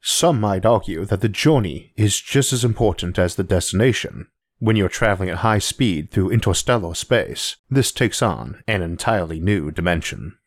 Some might argue that the journey is just as important as the destination. When you're traveling at high speed through interstellar space, this takes on an entirely new dimension.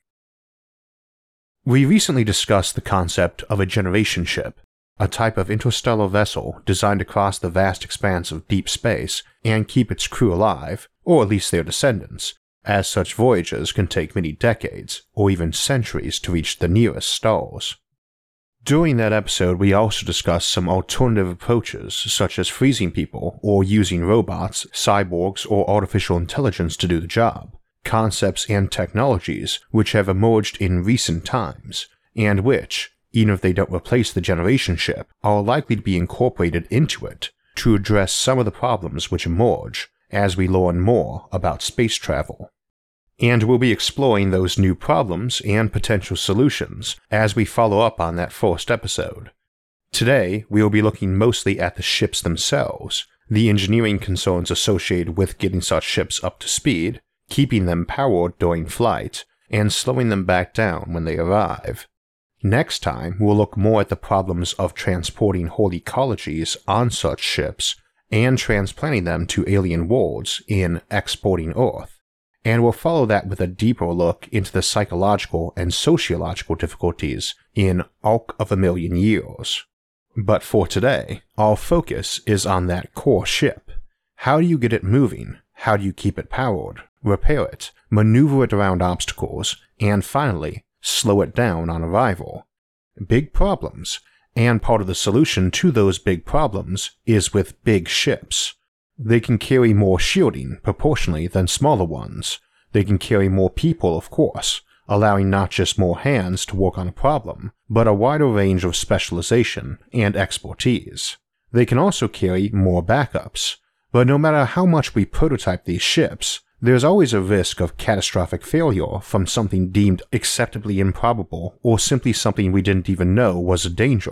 We recently discussed the concept of a generation ship, a type of interstellar vessel designed to cross the vast expanse of deep space and keep its crew alive, or at least their descendants, as such voyages can take many decades or even centuries to reach the nearest stars. During that episode, we also discussed some alternative approaches such as freezing people or using robots, cyborgs, or artificial intelligence to do the job, concepts and technologies which have emerged in recent times, and which, even if they don't replace the generation ship, are likely to be incorporated into it to address some of the problems which emerge as we learn more about space travel. And we'll be exploring those new problems and potential solutions as we follow up on that first episode. Today, we will be looking mostly at the ships themselves, the engineering concerns associated with getting such ships up to speed, keeping them powered during flight, and slowing them back down when they arrive. Next time, we'll look more at the problems of transporting whole ecologies on such ships and transplanting them to alien worlds in Exporting Earth. And we'll follow that with a deeper look into the psychological and sociological difficulties in Arc of a Million Years. But for today, our focus is on that core ship. How do you get it moving? How do you keep it powered, repair it, maneuver it around obstacles, and finally, slow it down on arrival? Big problems, and part of the solution to those big problems is with big ships. They can carry more shielding proportionally than smaller ones. They can carry more people, of course, allowing not just more hands to work on a problem, but a wider range of specialization and expertise. They can also carry more backups, but no matter how much we prototype these ships, there's always a risk of catastrophic failure from something deemed acceptably improbable or simply something we didn't even know was a danger.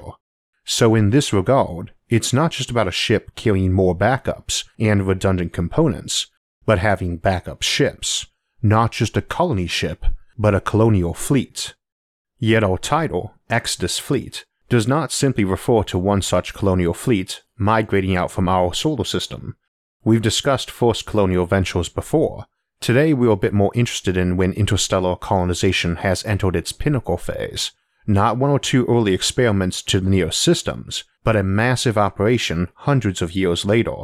So in this regard, it's not just about a ship carrying more backups and redundant components, but having backup ships, not just a colony ship, but a colonial fleet. Yet our title, Exodus Fleet, does not simply refer to one such colonial fleet migrating out from our solar system. We've discussed first colonial ventures before. Today we're a bit more interested in when interstellar colonization has entered its pinnacle phase. Not one or two early experiments to the nearest systems, but a massive operation hundreds of years later.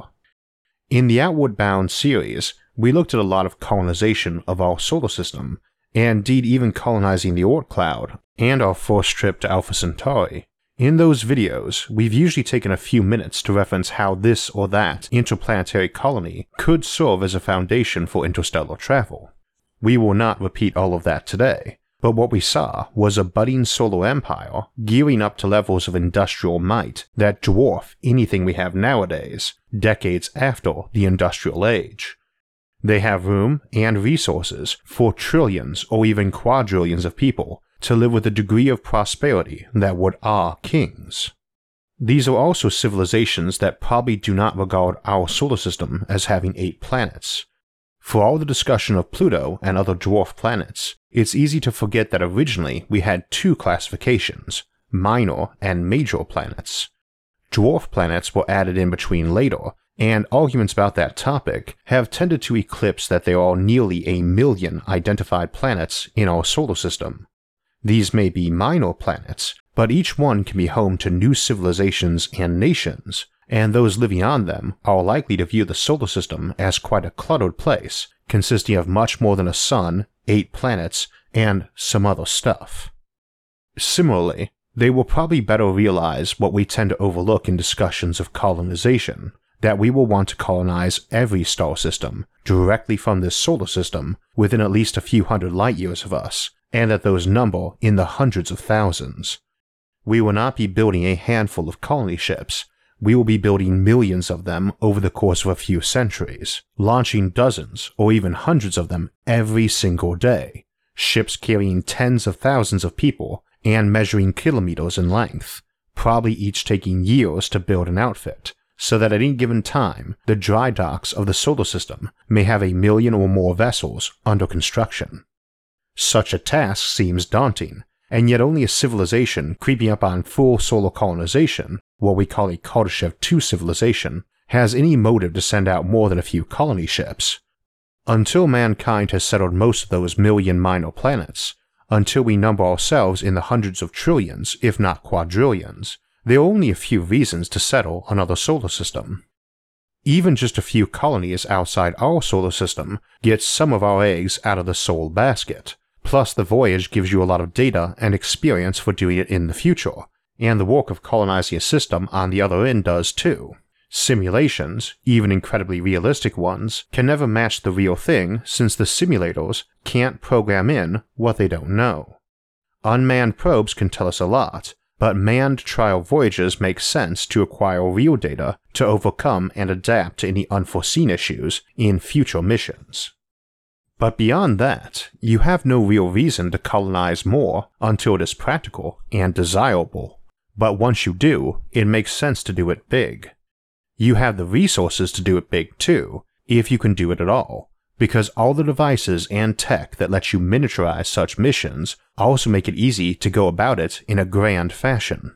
In the Outward Bound series, we looked at a lot of colonization of our solar system, and indeed even colonizing the Oort cloud, and our first trip to Alpha Centauri. In those videos, we've usually taken a few minutes to reference how this or that interplanetary colony could serve as a foundation for interstellar travel. We will not repeat all of that today. But what we saw was a budding solar empire gearing up to levels of industrial might that dwarf anything we have nowadays, decades after the industrial age. They have room and resources for trillions or even quadrillions of people to live with a degree of prosperity that would awe kings. These are also civilizations that probably do not regard our solar system as having 8 planets. For all the discussion of Pluto and other dwarf planets, it's easy to forget that originally we had 2 classifications, minor and major planets. Dwarf planets were added in between later, and arguments about that topic have tended to eclipse that there are nearly 1 million identified planets in our solar system. These may be minor planets, but each one can be home to new civilizations and nations, and those living on them are likely to view the solar system as quite a cluttered place, consisting of much more than a sun, 8 planets, and some other stuff. Similarly, they will probably better realize what we tend to overlook in discussions of colonization, that we will want to colonize every star system directly from this solar system within at least a few hundred light years of us, and that those number in the hundreds of thousands. We will not be building a handful of colony ships. We will be building millions of them over the course of a few centuries, launching dozens or even hundreds of them every single day, ships carrying tens of thousands of people and measuring kilometers in length, probably each taking years to build and outfit, so that at any given time, the dry docks of the solar system may have 1 million or more vessels under construction. Such a task seems daunting, and yet only a civilization creeping up on full solar colonization, what we call a Kardashev II civilization, has any motive to send out more than a few colony ships. Until mankind has settled most of those million minor planets, until we number ourselves in the hundreds of trillions, if not quadrillions, there are only a few reasons to settle another solar system. Even just a few colonies outside our solar system gets some of our eggs out of the soul basket, plus the voyage gives you a lot of data and experience for doing it in the future, and the work of colonizing a system on the other end does too. Simulations, even incredibly realistic ones, can never match the real thing since the simulators can't program in what they don't know. Unmanned probes can tell us a lot, but manned trial voyages make sense to acquire real data to overcome and adapt to any unforeseen issues in future missions. But beyond that, you have no real reason to colonize more until it is practical and desirable. But once you do, it makes sense to do it big. You have the resources to do it big too, if you can do it at all, because all the devices and tech that let you miniaturize such missions also make it easy to go about it in a grand fashion.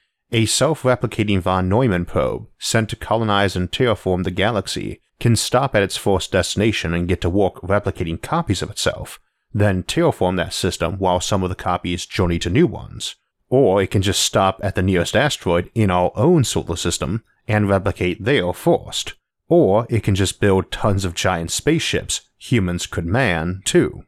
A self-replicating von Neumann probe sent to colonize and terraform the galaxy can stop at its first destination and get to work replicating copies of itself, then terraform that system while some of the copies journey to new ones. Or it can just stop at the nearest asteroid in our own solar system and replicate there first. Or it can just build tons of giant spaceships humans could man too.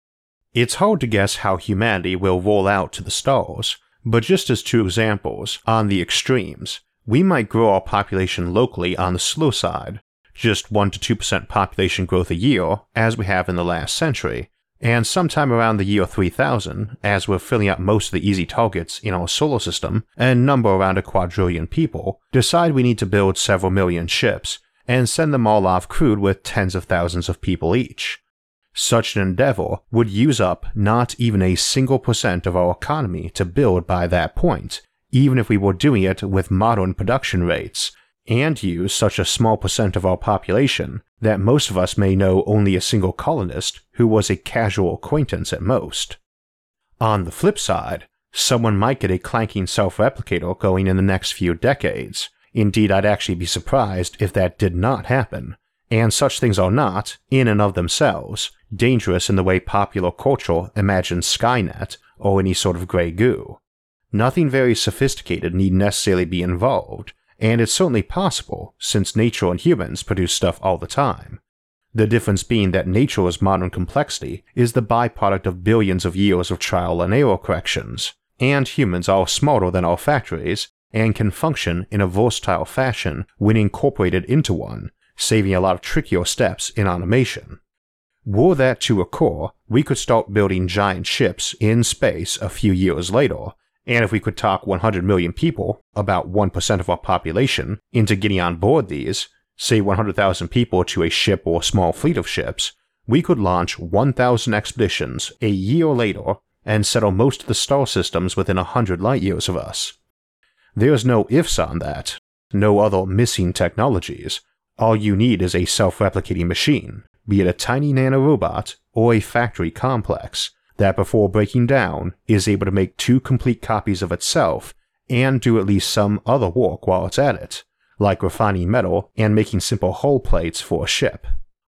It's hard to guess how humanity will roll out to the stars, but just as two examples, on the extremes, we might grow our population locally on the slow side, just 1 to 2% population growth a year as we have in the last century, and sometime around the year 3000, as we're filling up most of the easy targets in our solar system and number around a quadrillion people, decide we need to build several million ships and send them all off crewed with tens of thousands of people each. Such an endeavor would use up not even a single % of our economy to build by that point, even if we were doing it with modern production rates, and use such a small % of our population that most of us may know only a single colonist who was a casual acquaintance at most. On the flip side, someone might get a clanking self-replicator going in the next few decades. Indeed, I'd actually be surprised if that did not happen, and such things are not, in and of themselves, dangerous in the way popular culture imagines Skynet or any sort of grey goo. Nothing very sophisticated need necessarily be involved, and it's certainly possible since nature and humans produce stuff all the time. The difference being that nature's modern complexity is the byproduct of billions of years of trial and error corrections, and humans are smarter than our factories and can function in a versatile fashion when incorporated into one, saving a lot of trickier steps in automation. Were that to occur, we could start building giant ships in space a few years later, and if we could talk 100 million people, about 1% of our population, into getting on board these, say 100,000 people to a ship or small fleet of ships, we could launch 1,000 expeditions a year later and settle most of the star systems within 100 light years of us. There's no ifs on that, no other missing technologies. All you need is a self-replicating machine, be it a tiny nanorobot or a factory complex, that before breaking down is able to make 2 complete copies of itself and do at least some other work while it's at it, like refining metal and making simple hull plates for a ship.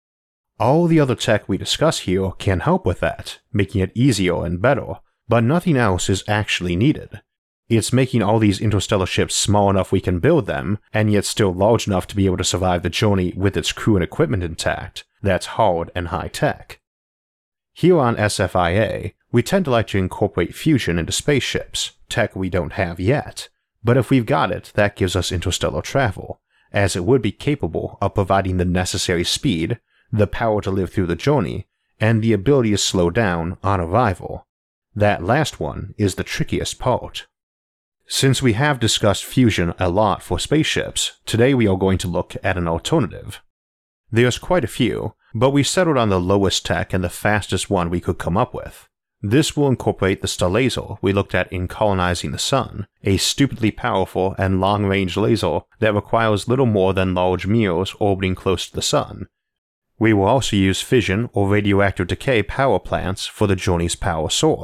All the other tech we discuss here can help with that, making it easier and better, but nothing else is actually needed. It's making all these interstellar ships small enough we can build them, and yet still large enough to be able to survive the journey with its crew and equipment intact, that's hard and high tech. Here on SFIA, we tend to like to incorporate fusion into spaceships, tech we don't have yet, but if we've got it, that gives us interstellar travel, as it would be capable of providing the necessary speed, the power to live through the journey, and the ability to slow down on arrival. That last one is the trickiest part. Since we have discussed fusion a lot for spaceships, today we are going to look at an alternative. There's quite a few, but we settled on the lowest tech and the fastest one we could come up with. This will incorporate the star laser we looked at in Colonizing the Sun, a stupidly powerful and long-range laser that requires little more than large mirrors orbiting close to the Sun. We will also use fission or radioactive decay power plants for the journey's power source,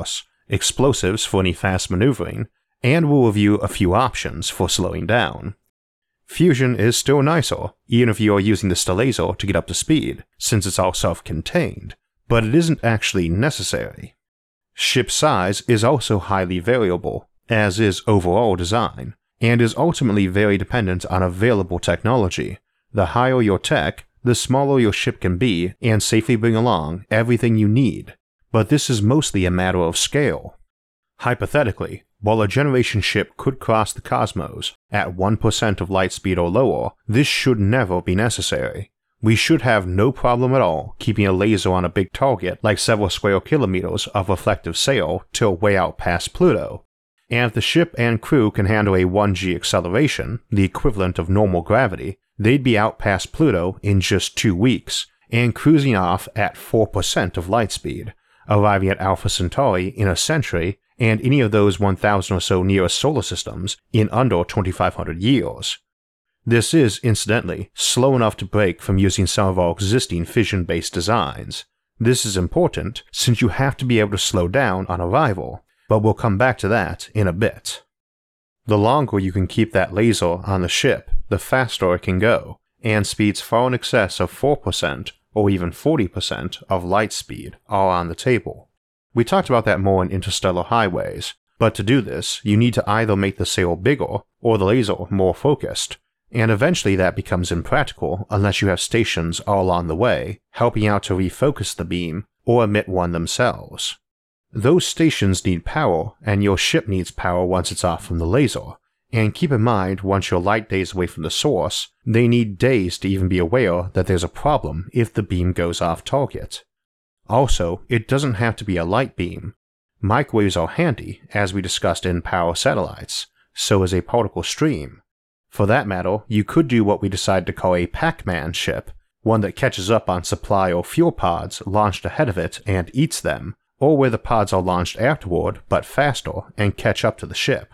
explosives for any fast maneuvering, and we'll review a few options for slowing down. Fusion is still nicer, even if you are using the Stellazer to get up to speed, since it's all self-contained, but it isn't actually necessary. Ship size is also highly variable, as is overall design, and is ultimately very dependent on available technology. The higher your tech, the smaller your ship can be and safely bring along everything you need, but this is mostly a matter of scale. Hypothetically, while a generation ship could cross the cosmos at 1% of light speed or lower, this should never be necessary. We should have no problem at all keeping a laser on a big target like several square kilometers of reflective sail till way out past Pluto. And if the ship and crew can handle a 1g acceleration, the equivalent of normal gravity, they'd be out past Pluto in just 2 weeks, and cruising off at 4% of light speed, arriving at Alpha Centauri in a century, and any of those 1,000 or so nearest solar systems in under 2,500 years. This is, incidentally, slow enough to break from using some of our existing fission-based designs. This is important since you have to be able to slow down on arrival, but we'll come back to that in a bit. The longer you can keep that laser on the ship, the faster it can go, and speeds far in excess of 4% or even 40% of light speed are on the table. We talked about that more in Interstellar Highways, but to do this, you need to either make the sail bigger or the laser more focused, and eventually that becomes impractical unless you have stations all on the way, helping out to refocus the beam or emit one themselves. Those stations need power, and your ship needs power once it's off from the laser, and keep in mind once your light days away from the source, they need days to even be aware that there's a problem if the beam goes off target. Also, it doesn't have to be a light beam. Microwaves are handy, as we discussed in Power Satellites, so is a particle stream. For that matter, you could do what we decided to call a Pac-Man ship, one that catches up on supply or fuel pods launched ahead of it and eats them, or where the pods are launched afterward but faster and catch up to the ship.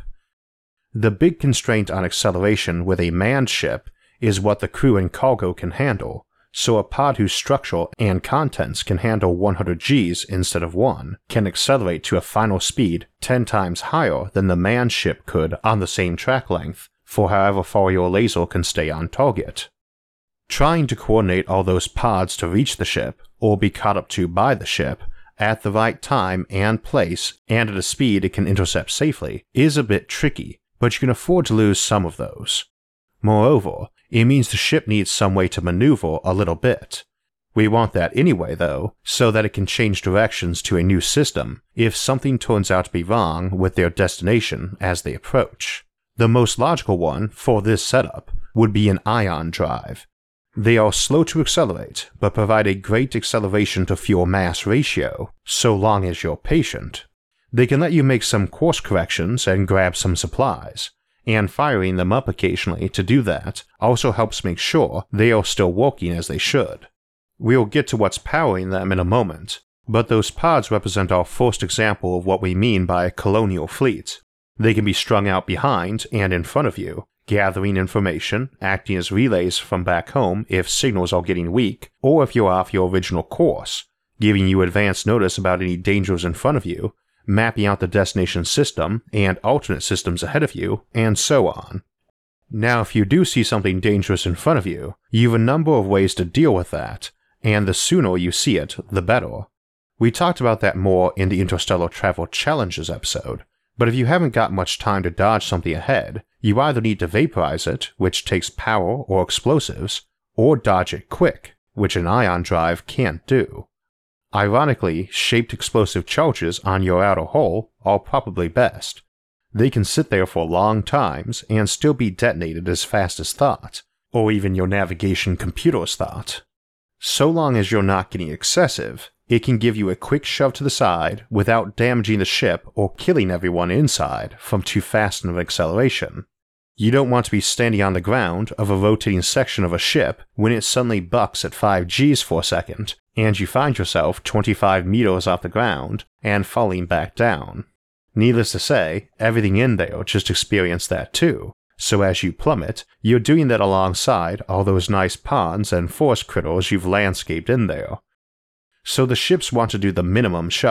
The big constraint on acceleration with a manned ship is what the crew and cargo can handle, so a pod whose structure and contents can handle 100 Gs instead of 1 can accelerate to a final speed 10 times higher than the manned ship could on the same track length for however far your laser can stay on target. Trying to coordinate all those pods to reach the ship, or be caught up to by the ship, at the right time and place and at a speed it can intercept safely is a bit tricky, but you can afford to lose some of those. Moreover, it means the ship needs some way to maneuver a little bit. We want that anyway though, so that it can change directions to a new system if something turns out to be wrong with their destination as they approach. The most logical one for this setup would be an ion drive. They are slow to accelerate, but provide a great acceleration to fuel mass ratio, so long as you're patient. They can let you make some course corrections and grab some supplies, and firing them up occasionally to do that also helps make sure they are still working as they should. We'll get to what's powering them in a moment, but those pods represent our first example of what we mean by a colonial fleet. They can be strung out behind and in front of you, gathering information, acting as relays from back home if signals are getting weak, or if you're off your original course, giving you advance notice about any dangers in front of you, mapping out the destination system and alternate systems ahead of you, and so on. Now if you do see something dangerous in front of you, you have a number of ways to deal with that, and the sooner you see it, the better. We talked about that more in the Interstellar Travel Challenges episode, but if you haven't got much time to dodge something ahead, you either need to vaporize it, which takes power or explosives, or dodge it quick, which an ion drive can't do. Ironically, shaped explosive charges on your outer hull are probably best. They can sit there for long times and still be detonated as fast as thought, or even your navigation computer's thought. So long as you're not getting excessive, it can give you a quick shove to the side without damaging the ship or killing everyone inside from too fast an acceleration. You don't want to be standing on the ground of a rotating section of a ship when it suddenly bucks at 5 Gs for a second, and you find yourself 25 meters off the ground and falling back down. Needless to say, everything in there just experienced that too, so as you plummet, you're doing that alongside all those nice ponds and forest critters you've landscaped in there. So the ships want to do the minimum shove,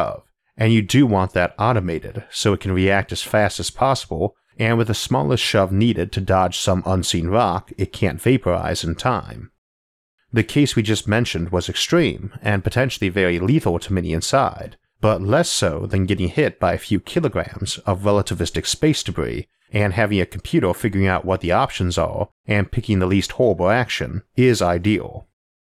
and you do want that automated so it can react as fast as possible and with the smallest shove needed to dodge some unseen rock it can't vaporize in time. The case we just mentioned was extreme and potentially very lethal to many inside, but less so than getting hit by a few kilograms of relativistic space debris and having a computer figuring out what the options are and picking the least horrible action is ideal.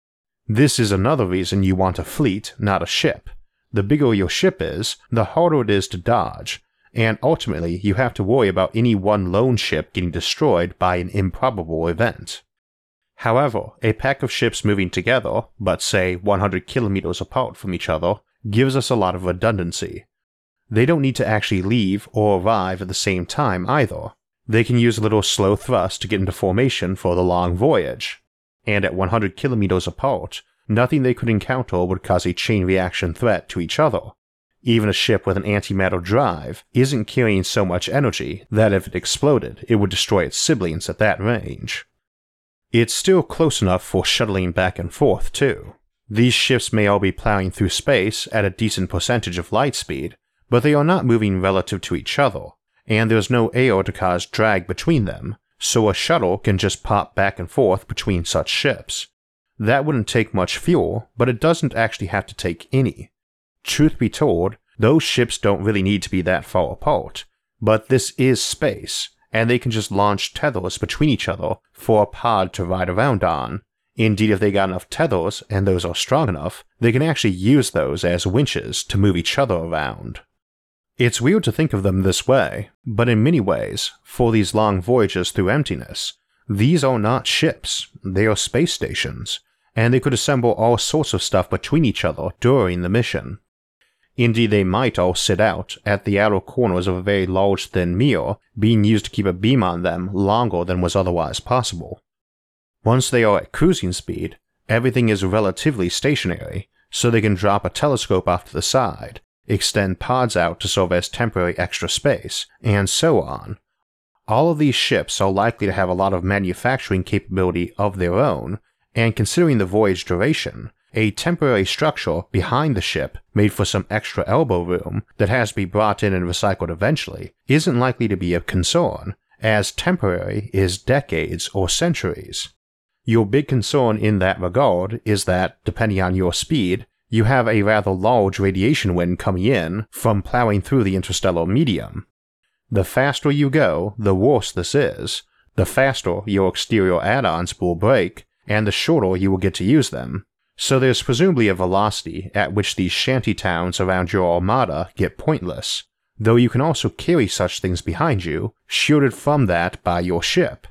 This is another reason you want a fleet, not a ship. The bigger your ship is, the harder it is to dodge, and ultimately you have to worry about any one lone ship getting destroyed by an improbable event. However, a pack of ships moving together, but say 100 kilometers apart from each other, gives us a lot of redundancy. They don't need to actually leave or arrive at the same time either. They can use a little slow thrust to get into formation for the long voyage. And at 100 kilometers apart, nothing they could encounter would cause a chain reaction threat to each other. Even a ship with an antimatter drive isn't carrying so much energy that if it exploded, it would destroy its siblings at that range. It's still close enough for shuttling back and forth too. These ships may all be plowing through space at a decent percentage of light speed, but they are not moving relative to each other, and there's no air to cause drag between them, so a shuttle can just pop back and forth between such ships. That wouldn't take much fuel, but it doesn't actually have to take any. Truth be told, those ships don't really need to be that far apart, but this is space, and they can just launch tethers between each other for a pod to ride around on. Indeed, if they got enough tethers, and those are strong enough, they can actually use those as winches to move each other around. It's weird to think of them this way, but in many ways, for these long voyages through emptiness, these are not ships, they are space stations, and they could assemble all sorts of stuff between each other during the mission. Indeed, they might all sit out at the outer corners of a very large thin mirror, being used to keep a beam on them longer than was otherwise possible. Once they are at cruising speed, everything is relatively stationary, so they can drop a telescope off to the side, extend pods out to serve as temporary extra space, and so on. All of these ships are likely to have a lot of manufacturing capability of their own, and considering the voyage duration, a temporary structure behind the ship made for some extra elbow room that has to be brought in and recycled eventually isn't likely to be a concern, as temporary is decades or centuries. Your big concern in that regard is that, depending on your speed, you have a rather large radiation wind coming in from plowing through the interstellar medium. The faster you go, the worse this is. The faster your exterior add-ons will break, and the shorter you will get to use them. So there's presumably a velocity at which these shanty towns around your armada get pointless, though you can also carry such things behind you, shielded from that by your ship.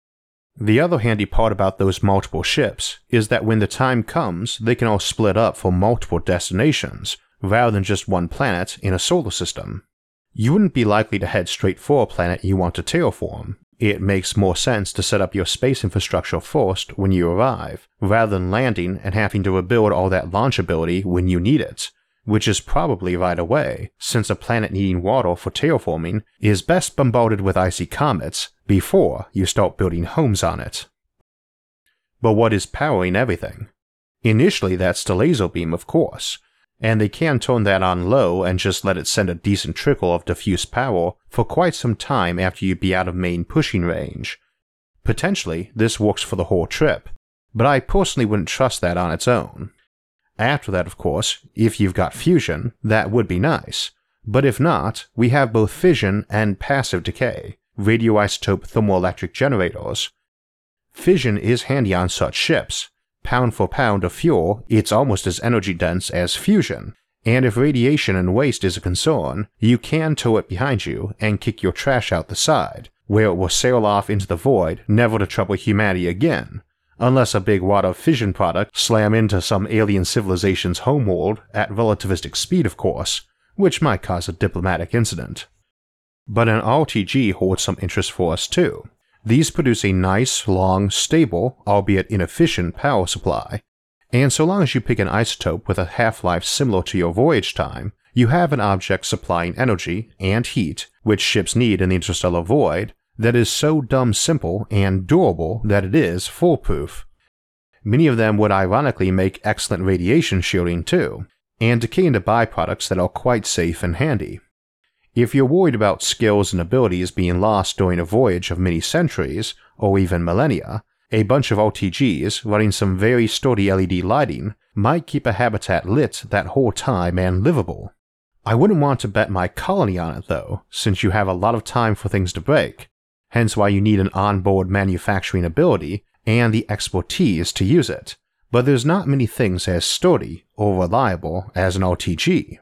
The other handy part about those multiple ships is that when the time comes, they can all split up for multiple destinations, rather than just one planet in a solar system. You wouldn't be likely to head straight for a planet you want to terraform. It makes more sense to set up your space infrastructure first when you arrive, rather than landing and having to rebuild all that launchability when you need it, which is probably right away, since a planet needing water for terraforming is best bombarded with icy comets before you start building homes on it. But what is powering everything? Initially that's the laser beam, of course, and they can turn that on low and just let it send a decent trickle of diffuse power for quite some time after you'd be out of main pushing range. Potentially, this works for the whole trip, but I personally wouldn't trust that on its own. After that, of course, if you've got fusion, that would be nice, but if not, we have both fission and passive decay, radioisotope thermoelectric generators. Fission is handy on such ships. Pound for pound of fuel, it's almost as energy dense as fusion, and if radiation and waste is a concern, you can tow it behind you and kick your trash out the side, where it will sail off into the void, never to trouble humanity again, unless a big wad of fission product slam into some alien civilization's homeworld at relativistic speed, of course, which might cause a diplomatic incident. But an RTG holds some interest for us too. These produce a nice, long, stable, albeit inefficient power supply, and so long as you pick an isotope with a half-life similar to your voyage time, you have an object supplying energy and heat, which ships need in the interstellar void, that is so dumb simple and durable that it is foolproof. Many of them would ironically make excellent radiation shielding too, and decay into byproducts that are quite safe and handy. If you're worried about skills and abilities being lost during a voyage of many centuries, or even millennia, a bunch of RTGs running some very sturdy LED lighting might keep a habitat lit that whole time and livable. I wouldn't want to bet my colony on it though, since you have a lot of time for things to break, hence why you need an onboard manufacturing ability and the expertise to use it, but there's not many things as sturdy or reliable as an RTG.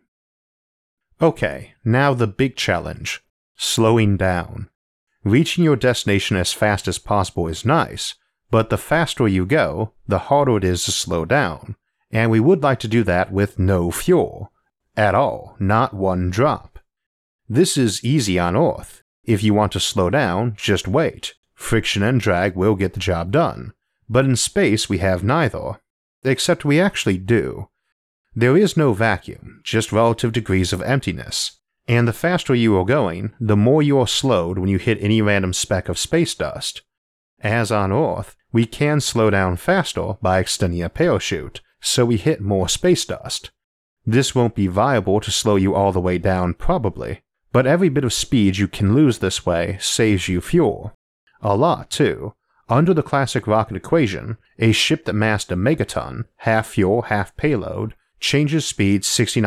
Okay, now the big challenge, slowing down. Reaching your destination as fast as possible is nice, but the faster you go, the harder it is to slow down, and we would like to do that with no fuel. At all, not one drop. This is easy on Earth. If you want to slow down, just wait. Friction and drag will get the job done. But in space we have neither. Except we actually do. There is no vacuum, just relative degrees of emptiness. And the faster you are going, the more you are slowed when you hit any random speck of space dust. As on Earth, we can slow down faster by extending a parachute, so we hit more space dust. This won't be viable to slow you all the way down probably, but every bit of speed you can lose this way saves you fuel. A lot too. Under the classic rocket equation, a ship that massed a megaton, half fuel, half payload, changes speed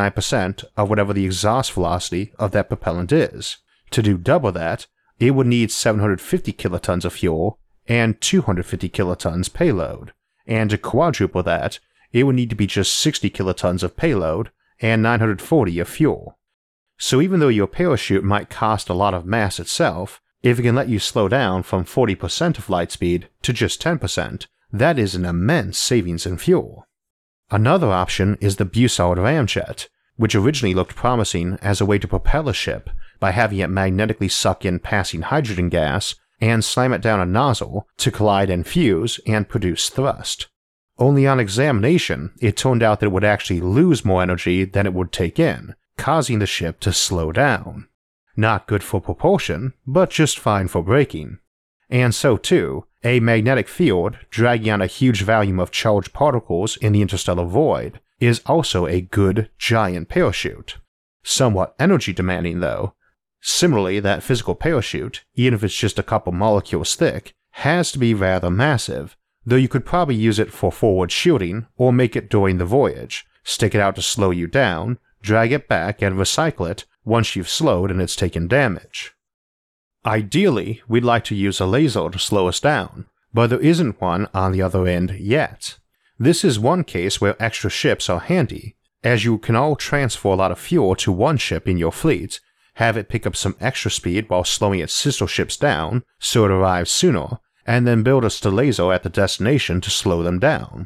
69% of whatever the exhaust velocity of that propellant is. To do double that, it would need 750 kilotons of fuel and 250 kilotons payload, and to quadruple that, it would need to be just 60 kilotons of payload and 940 of fuel. So even though your parachute might cost a lot of mass itself, if it can let you slow down from 40% of light speed to just 10%, that is an immense savings in fuel. Another option is the Bussard ramjet, which originally looked promising as a way to propel a ship by having it magnetically suck in passing hydrogen gas and slam it down a nozzle to collide and fuse and produce thrust. Only on examination, it turned out that it would actually lose more energy than it would take in, causing the ship to slow down. Not good for propulsion, but just fine for braking. And so too, a magnetic field dragging on a huge volume of charged particles in the interstellar void is also a good, giant parachute. Somewhat energy demanding though. Similarly, that physical parachute, even if it's just a couple molecules thick, has to be rather massive, though you could probably use it for forward shooting or make it during the voyage, stick it out to slow you down, drag it back and recycle it once you've slowed and it's taken damage. Ideally, we'd like to use a laser to slow us down, but there isn't one on the other end yet. This is one case where extra ships are handy, as you can all transfer a lot of fuel to one ship in your fleet, have it pick up some extra speed while slowing its sister ships down so it arrives sooner, and then build a Stellazer at the destination to slow them down.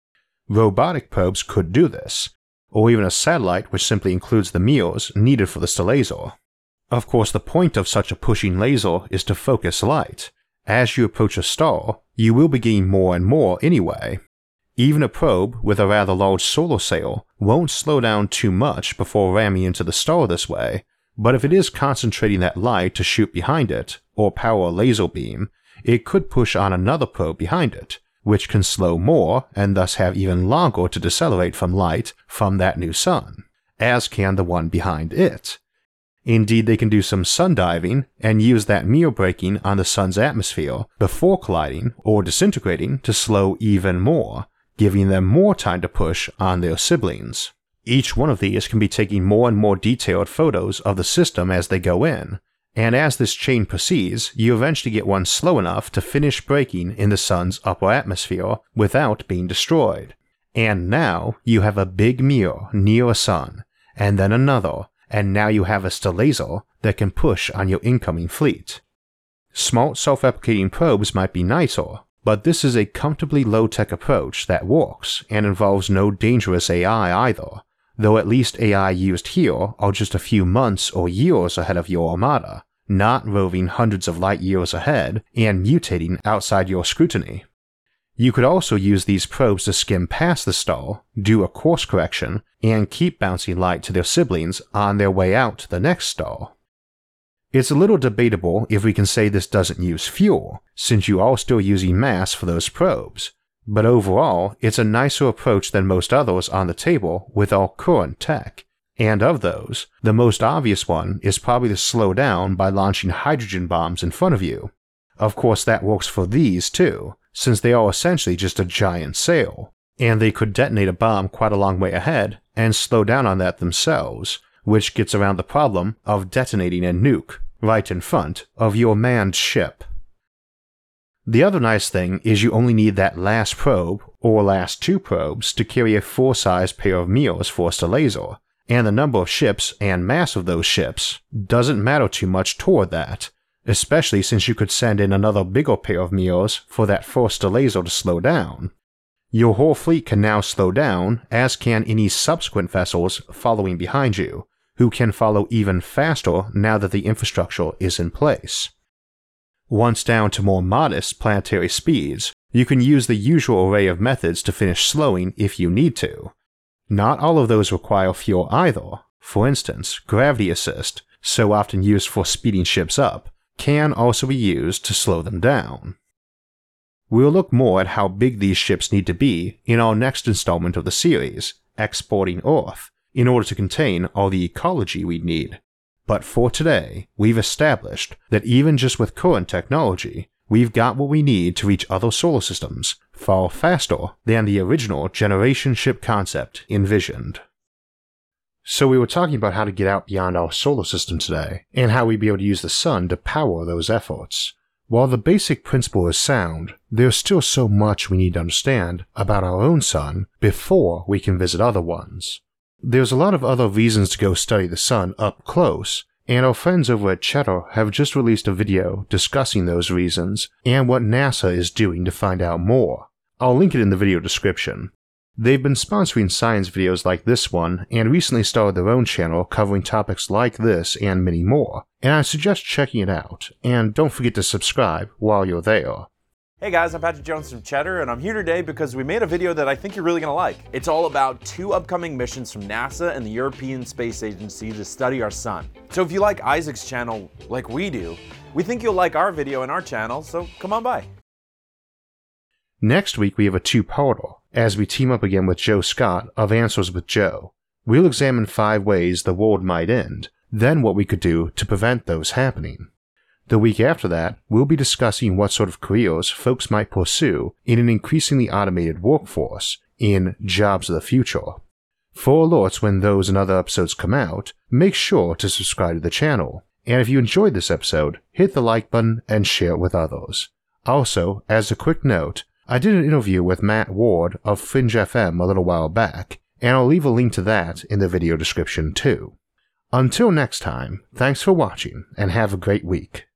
Robotic probes could do this, or even a satellite which simply includes the mirrors needed for the Stellazer. Of course, the point of such a pushing laser is to focus light. As you approach a star, you will be getting more and more anyway. Even a probe with a rather large solar sail won't slow down too much before ramming into the star this way, but if it is concentrating that light to shoot behind it, or power a laser beam, it could push on another probe behind it, which can slow more and thus have even longer to decelerate from light from that new sun, as can the one behind it. Indeed, they can do some sun diving and use that mirror braking on the sun's atmosphere before colliding or disintegrating to slow even more, giving them more time to push on their siblings. Each one of these can be taking more and more detailed photos of the system as they go in, and as this chain proceeds, you eventually get one slow enough to finish braking in the sun's upper atmosphere without being destroyed. And now you have a big mirror near a sun, and then another, and now you have a Stellazer that can push on your incoming fleet. Smart self-replicating probes might be nicer, but this is a comfortably low-tech approach that works and involves no dangerous AI either, though at least AI used here are just a few months or years ahead of your armada, not roving hundreds of light years ahead and mutating outside your scrutiny. You could also use these probes to skim past the star, do a course correction, and keep bouncing light to their siblings on their way out to the next star. It's a little debatable if we can say this doesn't use fuel, since you are still using mass for those probes, but overall, it's a nicer approach than most others on the table with our current tech. And of those, the most obvious one is probably to slow down by launching hydrogen bombs in front of you. Of course, that works for these too, since they are essentially just a giant sail, and they could detonate a bomb quite a long way ahead and slow down on that themselves, which gets around the problem of detonating a nuke right in front of your manned ship. The other nice thing is you only need that last probe, or last two probes, to carry a full-size pair of mirrors for a laser, and the number of ships and mass of those ships doesn't matter too much toward that, especially since you could send in another bigger pair of mirrors for that first laser to slow down. Your whole fleet can now slow down, as can any subsequent vessels following behind you, who can follow even faster now that the infrastructure is in place. Once down to more modest planetary speeds, you can use the usual array of methods to finish slowing if you need to. Not all of those require fuel either. For instance, gravity assist, so often used for speeding ships up, can also be used to slow them down. We'll look more at how big these ships need to be in our next installment of the series, Exporting Earth, in order to contain all the ecology we need. But for today, we've established that even just with current technology, we've got what we need to reach other solar systems far faster than the original generation ship concept envisioned. So we were talking about how to get out beyond our solar system today, and how we'd be able to use the sun to power those efforts. While the basic principle is sound, there's still so much we need to understand about our own sun before we can visit other ones. There's a lot of other reasons to go study the sun up close, and our friends over at Cheddar have just released a video discussing those reasons and what NASA is doing to find out more. I'll link it in the video description. They've been sponsoring science videos like this one and recently started their own channel covering topics like this and many more, and I suggest checking it out, and don't forget to subscribe while you're there. Hey guys, I'm Patrick Jones from Cheddar, and I'm here today because we made a video that I think you're really going to like. It's all about 2 upcoming missions from NASA and the European Space Agency to study our sun. So if you like Isaac's channel like we do, we think you'll like our video and our channel, so come on by. Next week we have a 2-parter, as we team up again with Joe Scott of Answers with Joe. We'll examine 5 ways the world might end, then what we could do to prevent those happening. The week after that, we'll be discussing what sort of careers folks might pursue in an increasingly automated workforce in Jobs of the Future. For alerts when those and other episodes come out, make sure to subscribe to the channel, and if you enjoyed this episode, hit the like button and share it with others. Also, as a quick note, I did an interview with Matt Ward of Fringe FM a little while back, and I'll leave a link to that in the video description too. Until next time, thanks for watching and have a great week.